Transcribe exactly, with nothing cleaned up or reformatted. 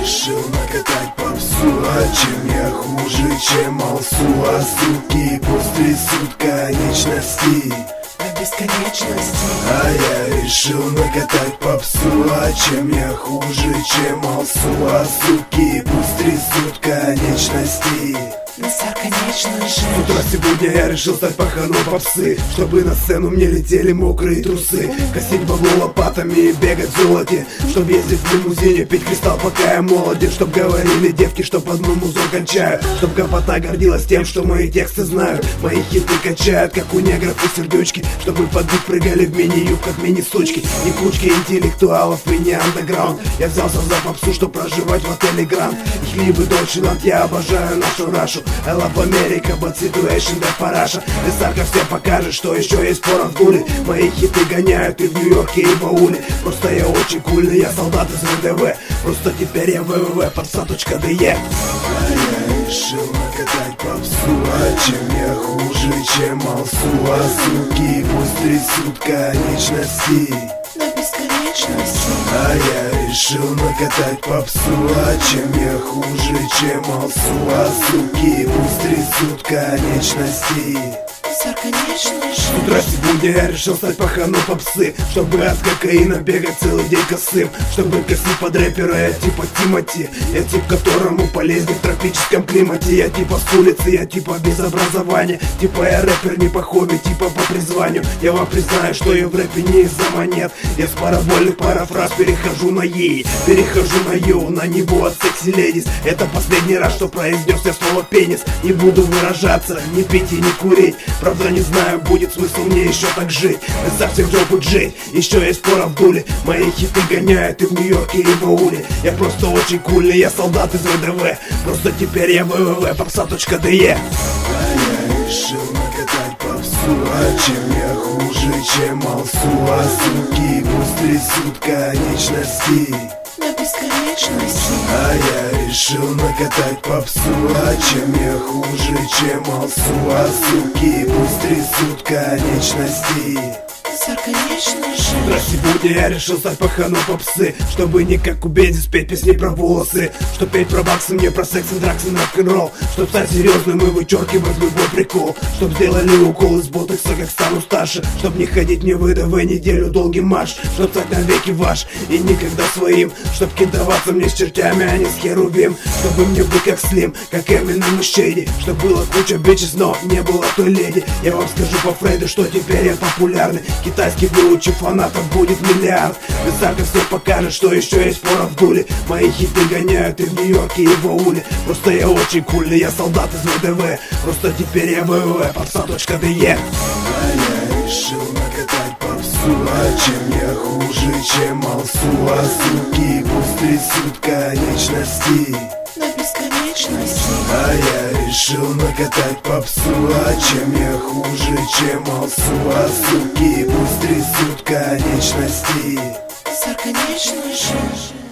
решил накатать попсу. А чем я хуже, чем алсу? А суки пусть трясут конечности до бесконечности. А я решил накатать попсу. А чем я хуже, чем алсу? А суки пусть трясут конечности бесконечной жизни. С утра сегодня я решил стать паханом попсы, чтобы на сцену мне летели мокрые трусы, косить бабло лопатами и бегать в золоте, чтоб ездить в лимузине, пить кристалл, пока я молодец. Чтоб говорили девки, что под мой музон кончаю, чтоб гопота гордилась тем, что мои тексты знают. Мои хиты качают, как у негров и сердючки, чтобы под бит прыгали в мини-юбках мини-сучки. Не кучки интеллектуалов и не андеграунд. Я взялся за попсу, чтоб проживать в отеле Гранд. Их либо Дольче-Ланд, я обожаю нашу Рашу. I love America, but situation да параша. Лесарка все покажет, что еще есть пора в дуле. Мои хиты гоняют и в Нью-Йорке, и в ауле. Просто я очень кульный, я солдат из ВДВ. Просто теперь я ВВВ, подса.де. А я решил накатать попсу. А чем я хуже, чем алсу? А суки пусть трясут конечности до бесконечности. А я решил накатать попсу. А чем я хуже, чем алсу? А суки пусть трясут конечности бесконечной С утра сегодня я решил стать паханом попсы, чтобы от кокаина бегать целый день косым, чтобы косить под рэпера. Я типа Тимати, я тип, которому полезнее в тропическом климате. Я типа с улицы, я типа без образования, типа я рэпер не по хобби, типа по призванию. Я вам признаю, что я в рэпе не из-за монет. Я с парабольных парафраз перехожу на ей, перехожу на йоу, на него от секси ледис. Это последний раз, что произнес я слово пенис. Не буду выражаться, не пить и не курить. Правда не знаю, будет смысл мне еще так жить. Совсем в жопу жить, еще есть пора в дуле. Мои хиты гоняют и в Нью-Йорке, и в ауле. Я просто очень кульный, я солдат из ВДВ. Просто теперь я ВВВ, попса.де. А я решил накатать попсу. А чем я хуже, чем алсу? А суки пусть трясут конечности до бесконечности. А я решил накатать попсу. А чем я хуже, чем алсу? А суки пусть трясут конечности бесконечной жизни. Утро сегодня я решил стать паханом попсы, чтобы не как у Бенди спеть песни про волосы, чтоб петь про баксы, мне про секс и дракс и рок-н-ролл, чтоб стать серьезным и вычеркивать любой прикол, чтоб сделали укол из ботокса, как стану старше, чтоб не ходить мне в ВДВ неделю долгий марш, чтоб стать навеки ваш и никогда своим, чтоб кидаваться мне с чертями, а не с херувим, чтобы мне быть как Слим, как Эминем и Шейди, чтоб было куча бичес, но не было той леди. Я вам скажу по Фрейду, что теперь я популярный. Китайский выучив фанатов будет миллиард. Высоко все покажет, что еще есть пора в дуле. Мои хиты гоняют и в Нью-Йорке, и в ауле. Просто я очень кульный, я солдат из ВДВ. Просто теперь я ВВВ, попса.де. А я решил накатать попсу. А чем я хуже, чем алсу? А суки пусть трясут конечности до бесконечности. А я решил накатать попсу. А чем я хуже, чем алсу? А суки пусть трясут конечности бесконечной жизни.